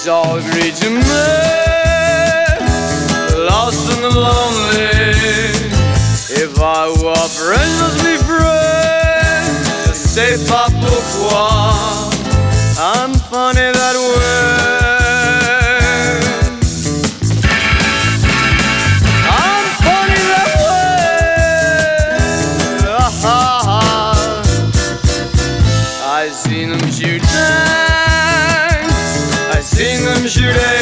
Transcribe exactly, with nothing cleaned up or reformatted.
all agree to me, lost and lonely. If I were friends, let's be friends. Just say pas pourquoi. I'm funny that way. I'm funny that way. Ah, I seen them shoot. I seen them shoot